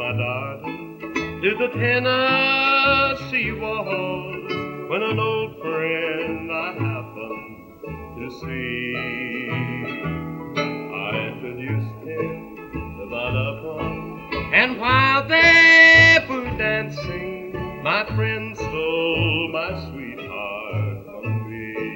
my darling, to the Tennessee waltz when an old friend I happened to see. I introduced him to my loved one, and while they were dancing, my friend stole my sweetheart from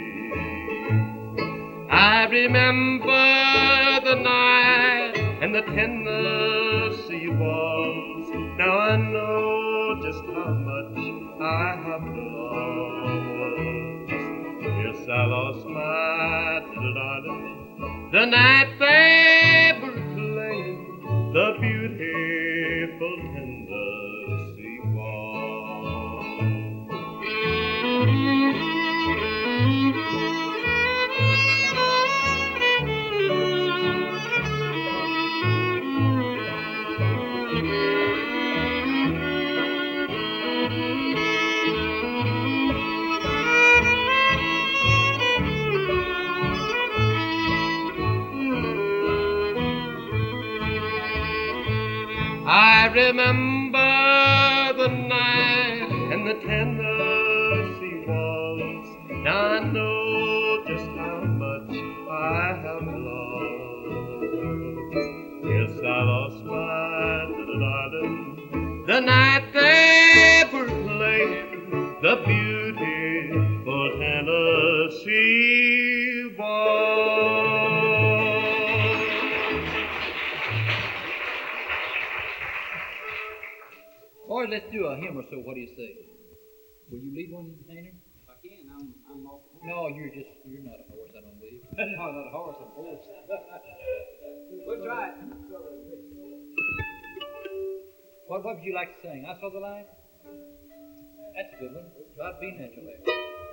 me. I remember the night and the Tennessee waltz. Now I know just how much I have lost. Yes, I lost my little darling the night they were playing the beautiful Tennessee waltz. I remember the night and the Tennessee waltz. Now I know just how much I have lost. Yes, I lost my little darling the night they were playing the beautiful Tennessee waltz. Boys, let's do a hymn or so. What do you say? Will you lead one, Tanner? If I can, I'm off. No, you're not a horse, I don't believe. No, not a horse, a horse. We'll try it. What would you like to sing? I Saw the Light? That's a good one. Try to be naturally.